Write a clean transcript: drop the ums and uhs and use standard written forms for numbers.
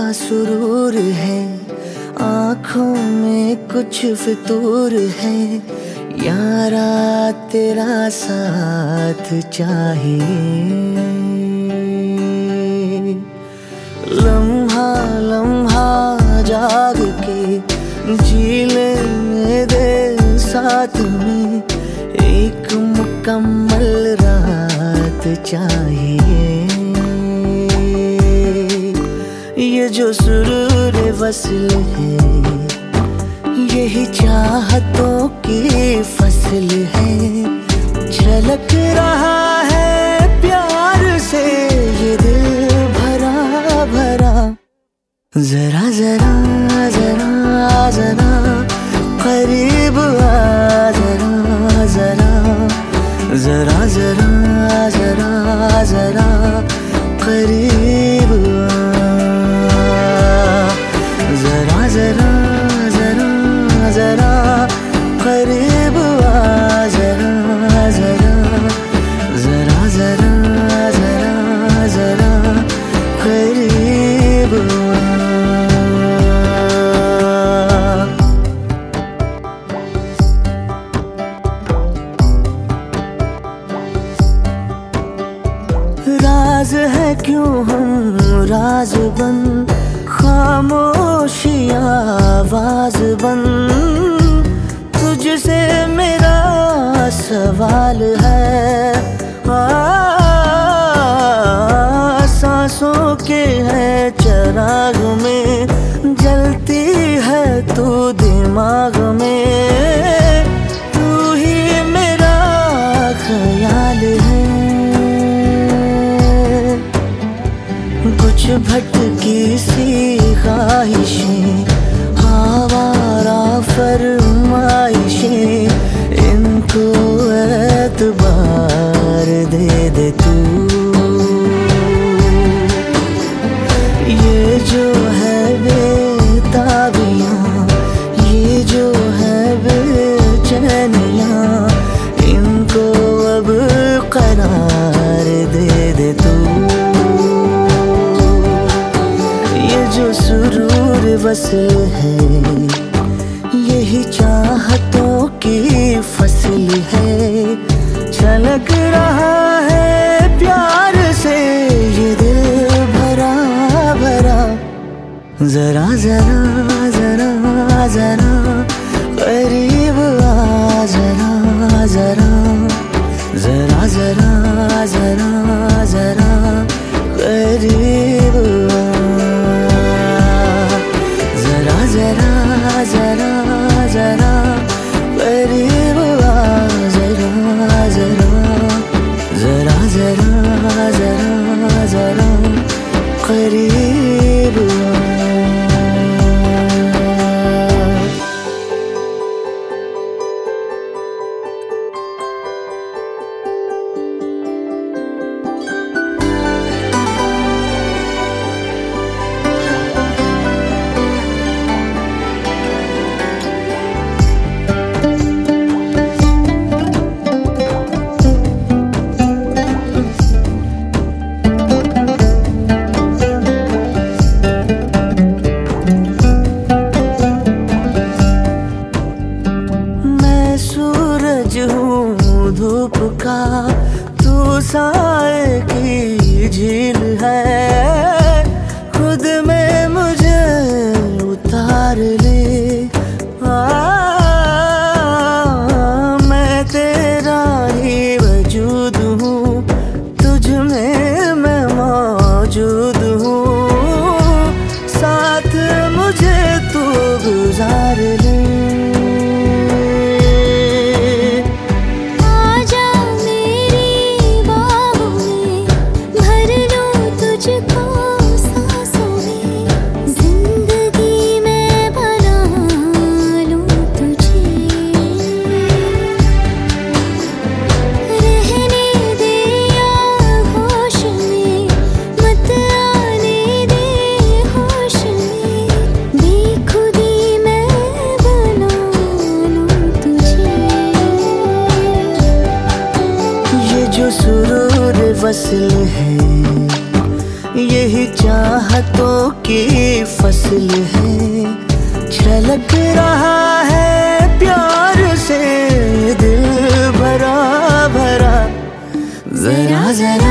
सुरूर है, आँखों में कुछ फितूर है, यारा तेरा साथ चाहिए। लम्हा लम्हा जाग के जी लेने दे साथ में, एक मुकम्मल रात चाहिए। ये जो सुरूर वसल है, यही चाहतों की फसल है। झलक रहा है प्यार से ये दिल भरा भरा। जरा जरा जरा जरा करीब आ, जरा जरा जरा जरा जरा जरा करीब आ। जरा जरा जरा जरा करीब आ, जरा जरा जरा जरा जरा जरा करीब आ। राज है क्यों हम राज बन, खामोशियाँ आवाज बन। तुझसे मेरा सवाल है, सांसों के है चराग में, जलती है तू दिमाग में। तू ही मेरा ख्याल है, कुछ भटकी सी ख्वाहिशें, आवारा फरमाइशें, इनको एतबार दे दे तू। ये जो है बेताबियाँ, ये जो है बेचैनियाँ, इनको अब करार दे दे तू। जो सुरूर वसल है, यही चाहतों की फसल है। झलक रहा है प्यार से ये दिल भरा भरा। जरा जरा जरा जरा करीब आ, जरा जरा जरा जरा जरा जरा करीब आ। जरा जरा जरा जरा करीब आ, जरा जरा जरा जरा जरा जरा करीब आ। धूप का तू साए की झील है, खुद में मुझे उतार ले। मैं तेरा ही वजूद हूँ, तुझ में मैं मौजूद हूँ। साथ मुझे तू गुजार ले। जो सुरूर वसल है, यही चाहतों की फसल है, छलक रहा है प्यार से दिल भरा भरा। जरा जरा